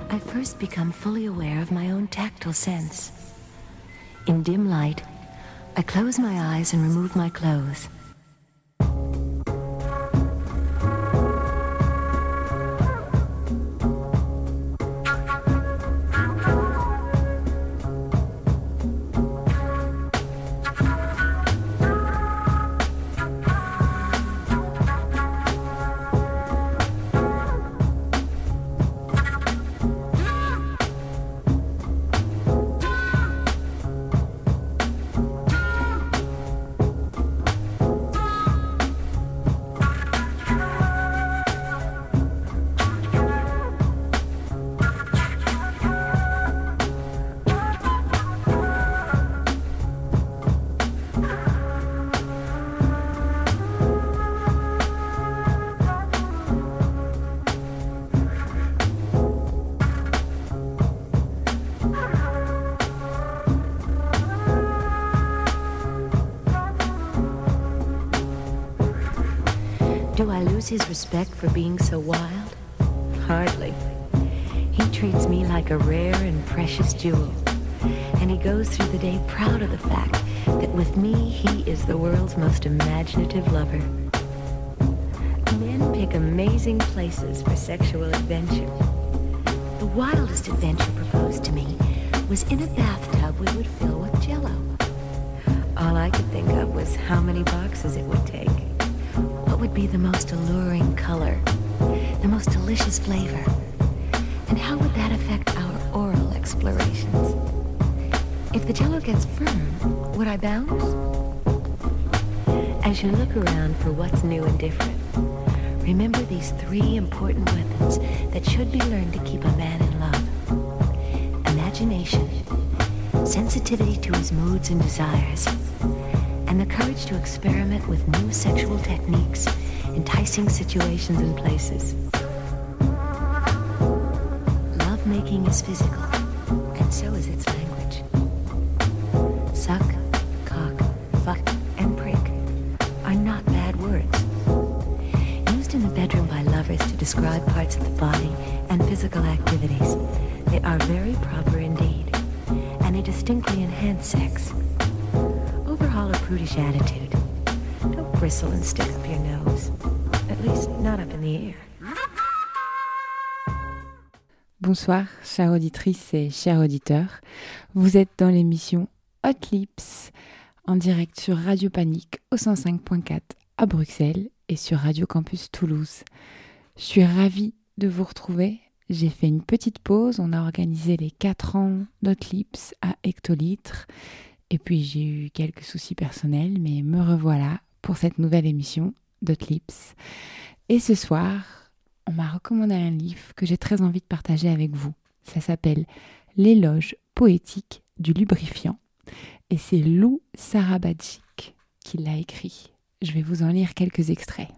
I first become fully aware of my own tactile sense. In dim light, I close my eyes and remove my clothes. Do I lose his respect for being so wild? Hardly. He treats me like a rare and precious jewel, and he goes through the day proud of the fact that with me he is the world's most imaginative lover. Men pick amazing places for sexual adventure. The wildest adventure proposed to me was in a bathtub we would fill with Jell-O. All I could think of was how many boxes it would take. What would be the most alluring color, the most delicious flavor, and how would that affect our oral explorations? If the Jell-O gets firm, would I bounce? As you look around for what's new and different, remember these 3 important weapons that should be learned to keep a man in love. Imagination, sensitivity to his moods and desires, and the courage to experiment with new sexual techniques, enticing situations and places. Lovemaking is physical, and so is its language. Suck, cock, fuck, and prick are not bad words. Used in the bedroom by lovers to describe parts of the body and physical activities, they are very proper indeed, and they distinctly enhance sex. Overhaul a prudish attitude. Don't bristle and stick up your nose. At least not up in the air. Bonsoir, chères auditrices et chers auditeurs. Vous êtes dans l'émission Hot Lips, en direct sur Radio Panique au 105.4 à Bruxelles et sur Radio Campus Toulouse. Je suis ravie de vous retrouver. J'ai fait une petite pause. On a organisé les 4 ans d'Hot Lips à hectolitres. Et puis j'ai eu quelques soucis personnels, mais me revoilà pour cette nouvelle émission d'Hot Lips. Et ce soir, on m'a recommandé un livre que j'ai très envie de partager avec vous. Ça s'appelle « L'éloge poétique du lubrifiant » et c'est Lou Sarabadjik qui l'a écrit. Je vais vous en lire quelques extraits.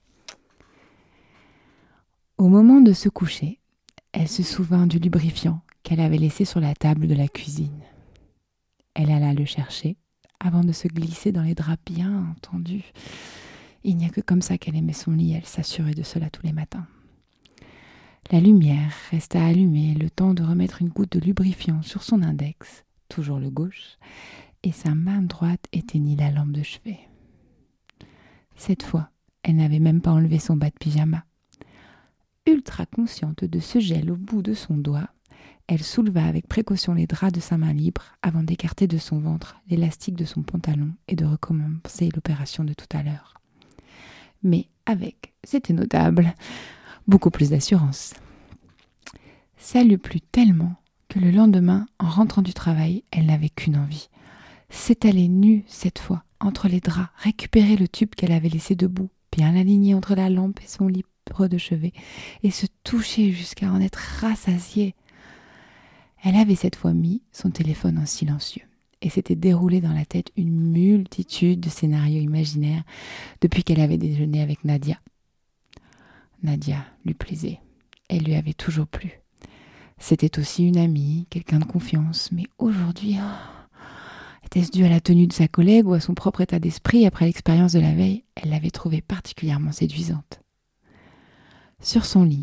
Au moment de se coucher, elle se souvint du lubrifiant qu'elle avait laissé sur la table de la cuisine. Elle alla le chercher avant de se glisser dans les draps bien entendus. Il n'y a que comme ça qu'elle aimait son lit, elle s'assurait de cela tous les matins. La lumière resta allumée le temps de remettre une goutte de lubrifiant sur son index, toujours le gauche, et sa main droite éteignit la lampe de chevet. Cette fois, elle n'avait même pas enlevé son bas de pyjama. Ultra consciente de ce gel au bout de son doigt, elle souleva avec précaution les draps de sa main libre avant d'écarter de son ventre l'élastique de son pantalon et de recommencer l'opération de tout à l'heure. Mais avec, c'était notable, beaucoup plus d'assurance. Ça lui plut tellement que le lendemain, en rentrant du travail, elle n'avait qu'une envie. S'étaler nue cette fois, entre les draps, récupérer le tube qu'elle avait laissé debout, bien aligné entre la lampe et son libre de chevet, et se toucher jusqu'à en être rassasiée. Elle avait cette fois mis son téléphone en silencieux et s'était déroulé dans la tête une multitude de scénarios imaginaires depuis qu'elle avait déjeuné avec Nadia. Nadia lui plaisait, elle lui avait toujours plu. C'était aussi une amie, quelqu'un de confiance, mais aujourd'hui, était-ce dû à la tenue de sa collègue ou à son propre état d'esprit après l'expérience de la veille? Elle l'avait trouvée particulièrement séduisante. Sur son lit,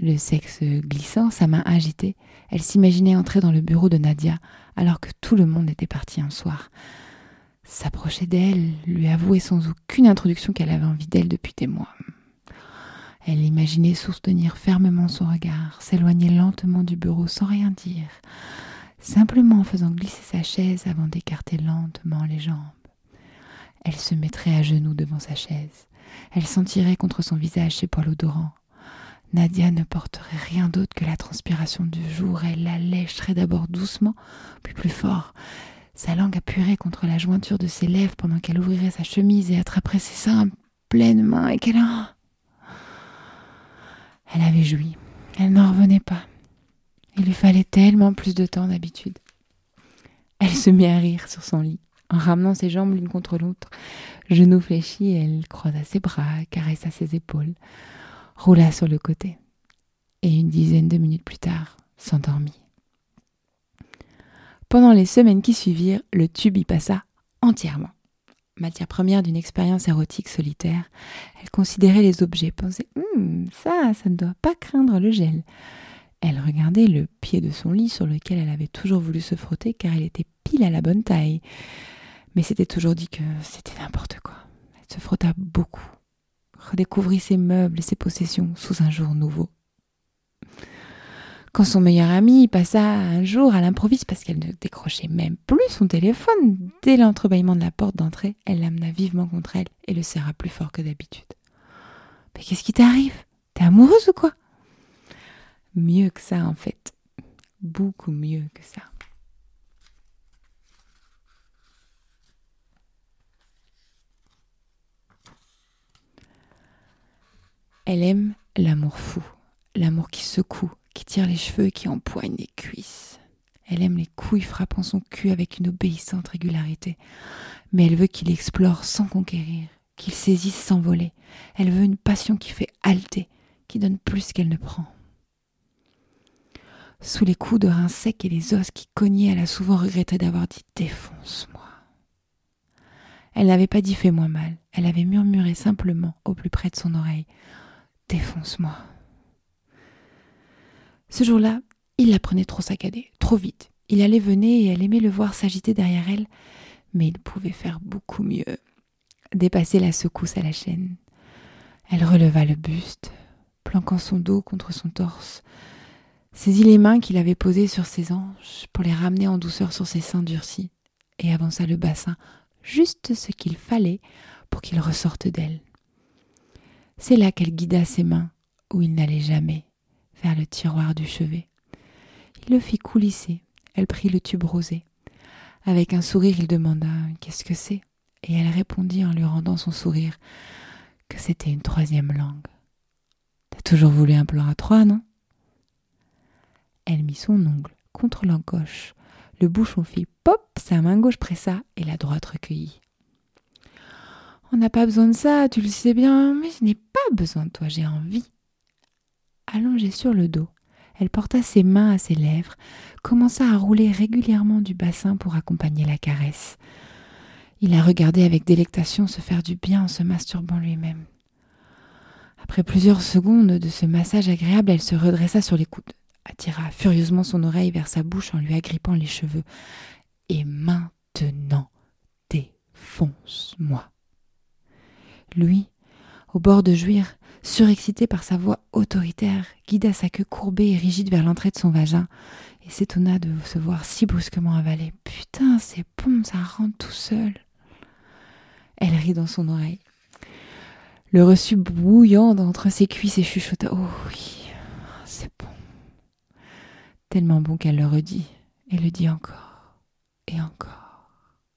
Le sexe glissant, sa main agitée, elle s'imaginait entrer dans le bureau de Nadia alors que tout le monde était parti un soir. S'approcher d'elle, lui avouer sans aucune introduction qu'elle avait envie d'elle depuis des mois. Elle imaginait soutenir fermement son regard, s'éloigner lentement du bureau sans rien dire, simplement en faisant glisser sa chaise avant d'écarter lentement les jambes. Elle se mettrait à genoux devant sa chaise. Elle sentirait contre son visage ses poils odorants. Nadia ne porterait rien d'autre que la transpiration du jour. Elle la lècherait d'abord doucement, puis plus fort. Sa langue appuierait contre la jointure de ses lèvres pendant qu'elle ouvrirait sa chemise et attraperait ses seins à pleine main et qu'elle... Elle avait joui. Elle n'en revenait pas. Il lui fallait tellement plus de temps d'habitude. Elle se mit à rire sur son lit, en ramenant ses jambes l'une contre l'autre. Genoux fléchis, elle croisa ses bras, caressa ses épaules, roula sur le côté. Et une dizaine de minutes plus tard, s'endormit. Pendant les semaines qui suivirent, le tube y passa entièrement. Matière première d'une expérience érotique solitaire, elle considérait les objets, pensait « ça ne doit pas craindre le gel ». Elle regardait le pied de son lit sur lequel elle avait toujours voulu se frotter car il était pile à la bonne taille. Mais s'était toujours dit que c'était n'importe quoi. Elle se frotta beaucoup, redécouvrit ses meubles et ses possessions sous un jour nouveau. Quand son meilleur ami passa un jour à l'improviste parce qu'elle ne décrochait même plus son téléphone, dès l'entrebâillement de la porte d'entrée, elle l'amena vivement contre elle et le serra plus fort que d'habitude. « Mais qu'est-ce qui t'arrive ? T'es amoureuse ou quoi ?» Mieux que ça en fait, beaucoup mieux que ça. Elle aime l'amour fou, l'amour qui secoue, qui tire les cheveux et qui empoigne les cuisses. Elle aime les couilles frappant son cul avec une obéissante régularité. Mais elle veut qu'il explore sans conquérir, qu'il saisisse sans voler. Elle veut une passion qui fait halter, qui donne plus qu'elle ne prend. Sous les coups de reins secs et les os qui cognaient, elle a souvent regretté d'avoir dit « défonce-moi ». Elle n'avait pas dit « fais-moi mal ». Elle avait murmuré simplement au plus près de son oreille « défonce-moi ». Ce jour-là, il la prenait trop saccadée, trop vite. Il allait venait et elle aimait le voir s'agiter derrière elle, mais il pouvait faire beaucoup mieux. Dépasser la secousse à la chaîne. Elle releva le buste, planquant son dos contre son torse, saisit les mains qu'il avait posées sur ses hanches pour les ramener en douceur sur ses seins durcis et avança le bassin, juste ce qu'il fallait pour qu'il ressorte d'elle. C'est là qu'elle guida ses mains, où il n'allait jamais, vers le tiroir du chevet. Il le fit coulisser, elle prit le tube rosé. Avec un sourire, il demanda « qu'est-ce que c'est ?» et elle répondit en lui rendant son sourire que c'était une troisième langue. « T'as toujours voulu un plan à trois, non ?» Elle mit son ongle contre l'encoche. Le bouchon fit pop, sa main gauche pressa et la droite recueillit. « On n'a pas besoin de ça, tu le sais bien, mais je n'ai pas besoin de toi, j'ai envie. » Allongée sur le dos, elle porta ses mains à ses lèvres, commença à rouler régulièrement du bassin pour accompagner la caresse. Il la regardait avec délectation se faire du bien en se masturbant lui-même. Après plusieurs secondes de ce massage agréable, elle se redressa sur les coudes, attira furieusement son oreille vers sa bouche en lui agrippant les cheveux. « Et maintenant, défonce-moi !» Lui, au bord de jouir, surexcité par sa voix autoritaire, guida sa queue courbée et rigide vers l'entrée de son vagin et s'étonna de se voir si brusquement avalé. « Putain, c'est bon, ça rentre tout seul !» Elle rit dans son oreille. Le reçut bouillant d'entre ses cuisses et chuchota « Oh oui, c'est bon !» Tellement bon qu'elle le redit et le dit encore et encore.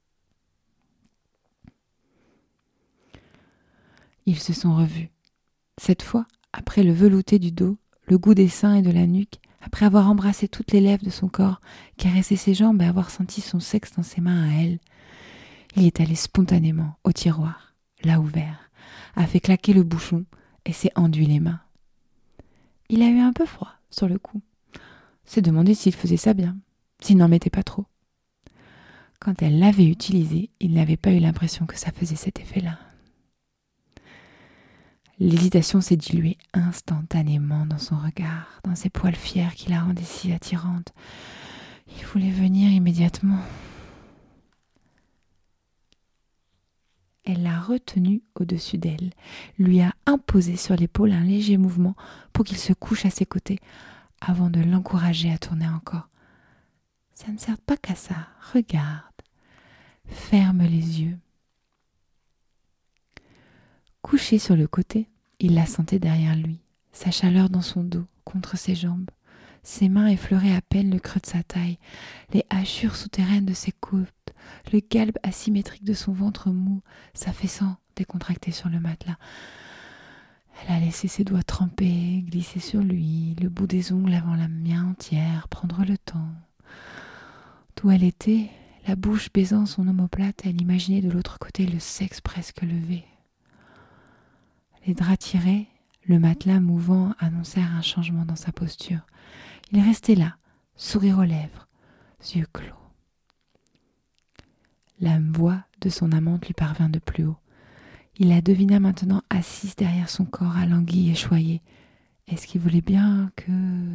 Ils se sont revus. Cette fois, après le velouté du dos, le goût des seins et de la nuque, après avoir embrassé toutes les lèvres de son corps, caressé ses jambes et avoir senti son sexe dans ses mains à elle, il est allé spontanément au tiroir, l'a ouvert, a fait claquer le bouchon et s'est enduit les mains. Il a eu un peu froid sur le coup, s'est demandé s'il faisait ça bien, s'il n'en mettait pas trop. Quand elle l'avait utilisé, il n'avait pas eu l'impression que ça faisait cet effet-là. L'hésitation s'est diluée instantanément dans son regard, dans ses poils fiers qui la rendaient si attirante. Il voulait venir immédiatement. Elle l'a retenu au-dessus d'elle, lui a imposé sur l'épaule un léger mouvement pour qu'il se couche à ses côtés, avant de l'encourager à tourner encore. Ça ne sert pas qu'à ça. Regarde. Ferme les yeux. Couché sur le côté, il la sentait derrière lui, sa chaleur dans son dos, contre ses jambes. Ses mains effleuraient à peine le creux de sa taille, les hachures souterraines de ses côtes, le galbe asymétrique de son ventre mou, s'affaissant, décontracté sur le matelas. Elle a laissé ses doigts trempés, glisser sur lui, le bout des ongles avant la main entière, prendre le temps. D'où elle était, la bouche baisant son omoplate, elle imaginait de l'autre côté le sexe presque levé. Les draps tirés, le matelas mouvant annoncèrent un changement dans sa posture. Il restait là, sourire aux lèvres, yeux clos. La voix de son amante lui parvint de plus haut. Il la devina maintenant assise derrière son corps, alanguie et choyée. Est-ce qu'il voulait bien que...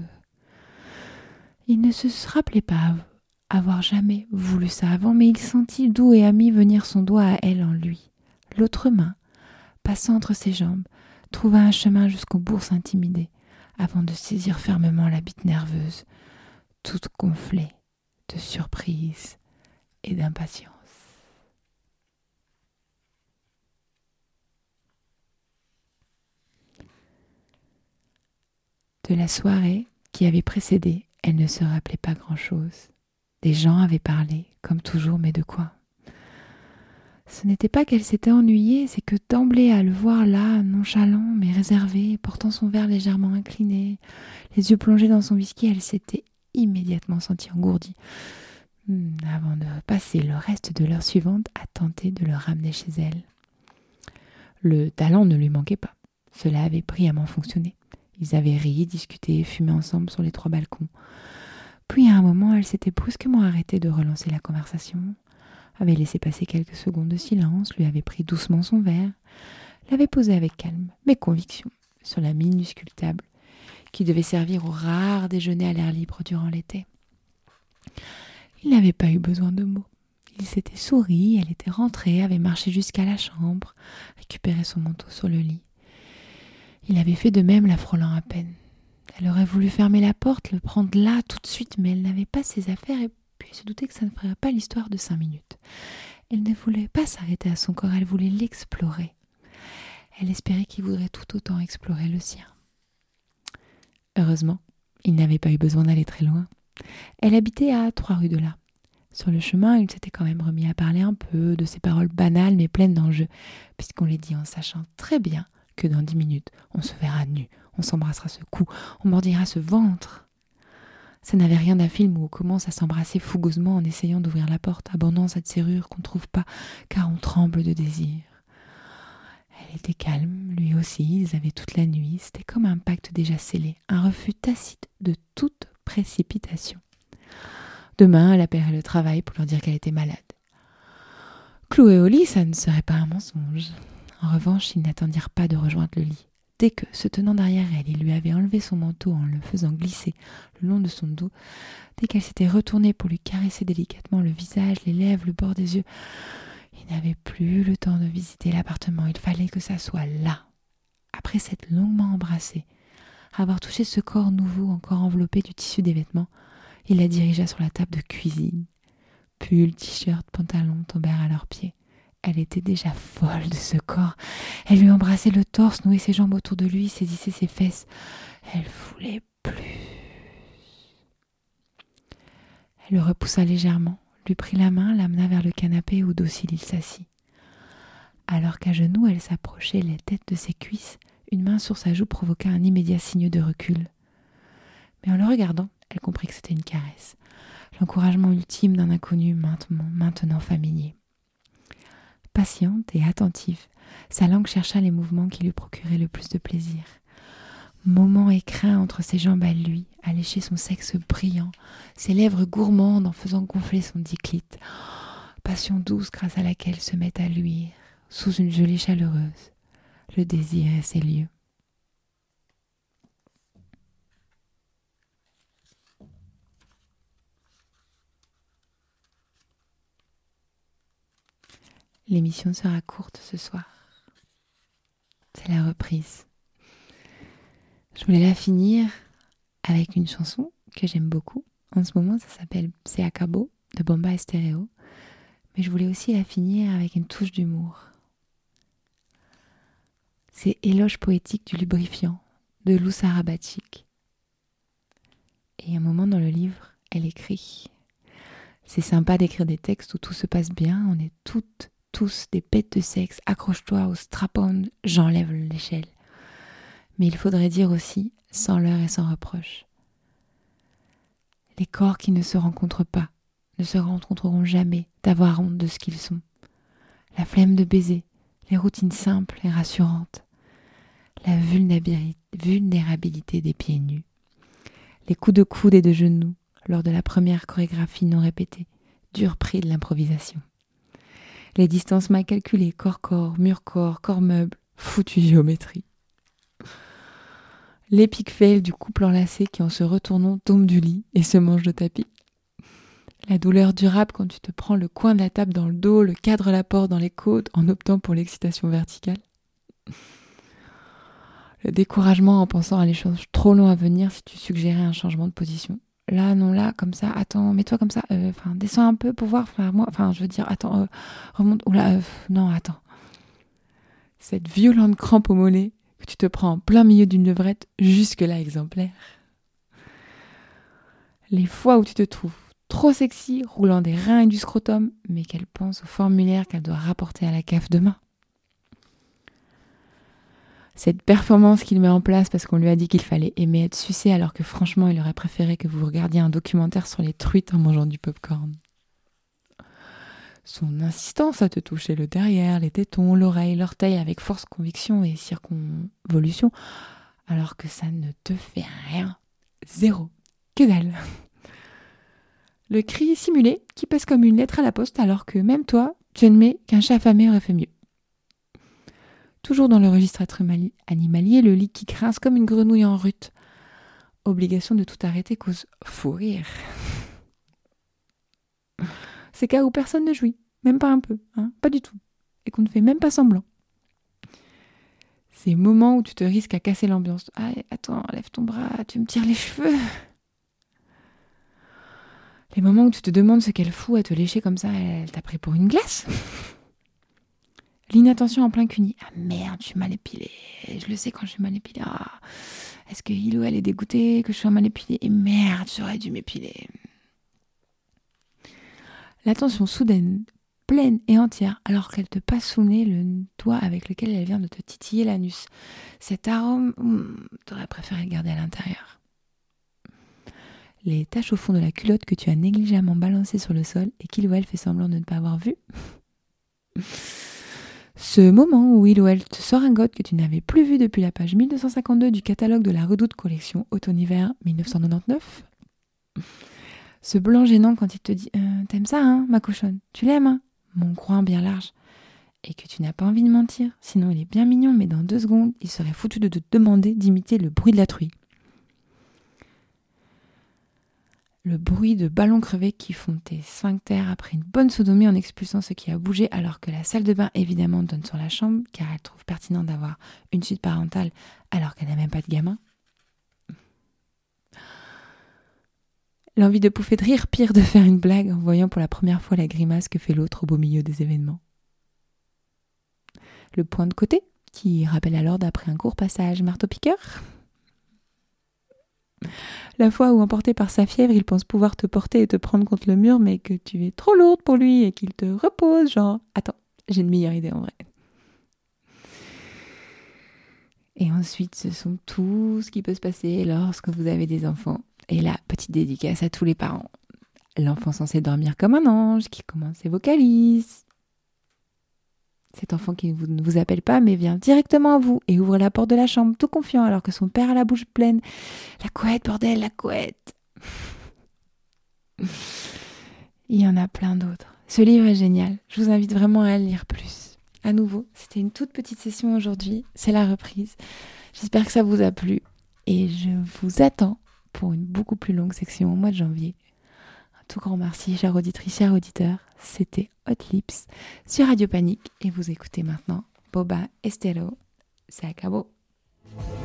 Il ne se rappelait pas avoir jamais voulu ça avant, mais il sentit doux et ami venir son doigt à elle en lui. L'autre main, passant entre ses jambes, trouva un chemin jusqu'aux bourses intimidées, avant de saisir fermement la bite nerveuse, toute gonflée de surprise et d'impatience. De la soirée qui avait précédé, elle ne se rappelait pas grand-chose. Des gens avaient parlé, comme toujours, mais de quoi ? Ce n'était pas qu'elle s'était ennuyée, c'est que d'emblée à le voir là, nonchalant mais réservé, portant son verre légèrement incliné, les yeux plongés dans son whisky, elle s'était immédiatement sentie engourdie, avant de passer le reste de l'heure suivante à tenter de le ramener chez elle. Le talent ne lui manquait pas, cela avait brillamment fonctionné. Ils avaient ri, discuté, fumé ensemble sur les 3 balcons. Puis à un moment, elle s'était brusquement arrêtée de relancer la conversation, avait laissé passer quelques secondes de silence, lui avait pris doucement son verre, l'avait posé avec calme, mais conviction, sur la minuscule table qui devait servir au rare déjeuner à l'air libre durant l'été. Il n'avait pas eu besoin de mots. Il s'était souri, elle était rentrée, avait marché jusqu'à la chambre, récupéré son manteau sur le lit. Il avait fait de même, la frôlant à peine. Elle aurait voulu fermer la porte, le prendre là tout de suite, mais elle n'avait pas ses affaires et puis se doutait que ça ne ferait pas l'histoire de 5 minutes. Elle ne voulait pas s'arrêter à son corps, elle voulait l'explorer. Elle espérait qu'il voudrait tout autant explorer le sien. Heureusement, il n'avait pas eu besoin d'aller très loin. Elle habitait à 3 rues de là. Sur le chemin, il s'était quand même remis à parler un peu de ces paroles banales mais pleines d'enjeux, puisqu'on les dit en sachant très bien que dans 10 minutes, on se verra nu, on s'embrassera ce cou, on mordira ce ventre. Ça n'avait rien d'un film où on commence à s'embrasser fougueusement en essayant d'ouvrir la porte, abandonnant cette serrure qu'on ne trouve pas, car on tremble de désir. Elle était calme, lui aussi, ils avaient toute la nuit, c'était comme un pacte déjà scellé, un refus tacite de toute précipitation. Demain, elle appellerait le travail pour leur dire qu'elle était malade. Clouée au lit, ça ne serait pas un mensonge. En revanche, ils n'attendirent pas de rejoindre le lit. Dès que, se tenant derrière elle, il lui avait enlevé son manteau en le faisant glisser le long de son dos, dès qu'elle s'était retournée pour lui caresser délicatement le visage, les lèvres, le bord des yeux, il n'avait plus le temps de visiter l'appartement. Il fallait que ça soit là. Après s'être longuement embrassée, avoir touché ce corps nouveau encore enveloppé du tissu des vêtements, il la dirigea sur la table de cuisine. Pull, t-shirt, pantalon tombèrent à leurs pieds. Elle était déjà folle de ce corps. Elle lui embrassait le torse, nouait ses jambes autour de lui, saisissait ses fesses. Elle voulait plus. Elle le repoussa légèrement, lui prit la main, l'amena vers le canapé où docile il s'assit. Alors qu'à genoux, elle s'approchait les têtes de ses cuisses, une main sur sa joue provoqua un immédiat signe de recul. Mais en le regardant, elle comprit que c'était une caresse, l'encouragement ultime d'un inconnu maintenant familier. Patiente et attentive, sa langue chercha les mouvements qui lui procuraient le plus de plaisir. Moment écrin entre ses jambes à lui, à lécher son sexe brillant, ses lèvres gourmandes en faisant gonfler son diclite. Passion douce grâce à laquelle se met à luire, sous une gelée chaleureuse. le désir et ses lieux. L'émission sera courte ce soir. C'est la reprise. Je voulais la finir avec une chanson que j'aime beaucoup. En ce moment, ça s'appelle C'est Acabó de Bomba Estéreo. Mais je voulais aussi la finir avec une touche d'humour. C'est Éloge poétique du lubrifiant de Lou Sarabatic. Et à un moment dans le livre, elle écrit « C'est sympa d'écrire des textes où tout se passe bien, on est toutes, tous des bêtes de sexe, accroche-toi au strap-on, j'enlève l'échelle. Mais il faudrait dire aussi, sans leurre et sans reproche. Les corps qui ne se rencontrent pas, ne se rencontreront jamais d'avoir honte de ce qu'ils sont. La flemme de baiser, les routines simples et rassurantes, la vulnérabilité des pieds nus, les coups de coude et de genoux lors de la première chorégraphie non répétée, dur prix de l'improvisation. Les distances mal calculées, corps-corps, mur-corps, corps-meuble, foutue géométrie. L'épique fail du couple enlacé qui en se retournant tombe du lit et se mange de tapis. La douleur durable quand tu te prends le coin de la table dans le dos, le cadre la porte dans les côtes en optant pour l'excitation verticale. Le découragement en pensant à l'échange trop long à venir si tu suggérais un changement de position. Là, non, là, comme ça, attends, mets-toi comme ça, descends un peu pour voir, je veux dire, attends, remonte, oula, non, attends. Cette violente crampe au mollet que tu te prends en plein milieu d'une levrette, jusque-là exemplaire. Les fois où tu te trouves trop sexy, roulant des reins et du scrotum, mais qu'elle pense au formulaire qu'elle doit rapporter à la CAF demain. Cette performance qu'il met en place parce qu'on lui a dit qu'il fallait aimer être sucé alors que franchement il aurait préféré que vous regardiez un documentaire sur les truites en mangeant du popcorn. Son insistance à te toucher le derrière, les tétons, l'oreille, l'orteil avec force, conviction et circonvolution alors que ça ne te fait rien. Zéro. Que dalle. Le cri simulé qui passe comme une lettre à la poste alors que même toi, tu admets qu'un chat affamé aurait fait mieux. Toujours dans le registre être animalier, le lit qui grince comme une grenouille en rut. Obligation de tout arrêter cause fou rire. C'est cas où personne ne jouit, même pas un peu, pas du tout, et qu'on ne fait même pas semblant. Ces moments où tu te risques à casser l'ambiance. Ah, attends, lève ton bras, tu me tires les cheveux. Les moments où tu te demandes ce qu'elle fout à te lécher comme ça, elle t'a pris pour une glace. L'inattention en plein cuni. Ah merde, je suis mal épilée. Je le sais quand je suis mal épilée. Ah, est-ce que il ou elle est dégoûté que je sois mal épilée? Et merde, j'aurais dû m'épiler. L'attention soudaine, pleine et entière, alors qu'elle te passe sous le nez le doigt avec lequel elle vient de te titiller l'anus. Cet arôme, t'aurais préféré garder à l'intérieur. Les taches au fond de la culotte que tu as négligemment balancées sur le sol et qu'il ou elle fait semblant de ne pas avoir vu. Ce moment où il ou elle te sort un goth que tu n'avais plus vu depuis la page 1252 du catalogue de la Redoute collection automne-hiver 1999. Ce blanc gênant quand il te dit « T'aimes ça, hein, ma cochonne? Tu l'aimes, hein, mon coin bien large ?» Et que tu n'as pas envie de mentir, sinon il est bien mignon, mais dans 2 secondes, il serait foutu de te demander d'imiter le bruit de la truie. Le bruit de ballons crevés qui font tes sphincters après une bonne sodomie en expulsant ce qui a bougé alors que la salle de bain évidemment donne sur la chambre car elle trouve pertinent d'avoir une suite parentale alors qu'elle n'a même pas de gamin. L'envie de pouffer de rire, pire de faire une blague en voyant pour la première fois la grimace que fait l'autre au beau milieu des événements. Le point de côté qui rappelle à l'ordre après un court passage marteau-piqueur. La fois où, emporté par sa fièvre, il pense pouvoir te porter et te prendre contre le mur, mais que tu es trop lourde pour lui et qu'il te repose, genre « Attends, j'ai une meilleure idée en vrai. » Et ensuite, ce sont tout ce qui peut se passer lorsque vous avez des enfants. Et là, petite dédicace à tous les parents. L'enfant censé dormir comme un ange, qui commence et vocalise. Cet enfant qui ne vous appelle pas, mais vient directement à vous et ouvre la porte de la chambre, tout confiant, alors que son père a la bouche pleine. La couette, bordel, la couette. Il y en a plein d'autres. Ce livre est génial. Je vous invite vraiment à le lire plus. à nouveau. C'était une toute petite session aujourd'hui. C'est la reprise. J'espère que ça vous a plu. Et je vous attends pour une beaucoup plus longue section au mois de janvier. Un tout grand merci, chère auditrice, chers auditeurs. C'était Hot Lips sur Radio Panique. Et vous écoutez maintenant Boba Estero. C'est acabó.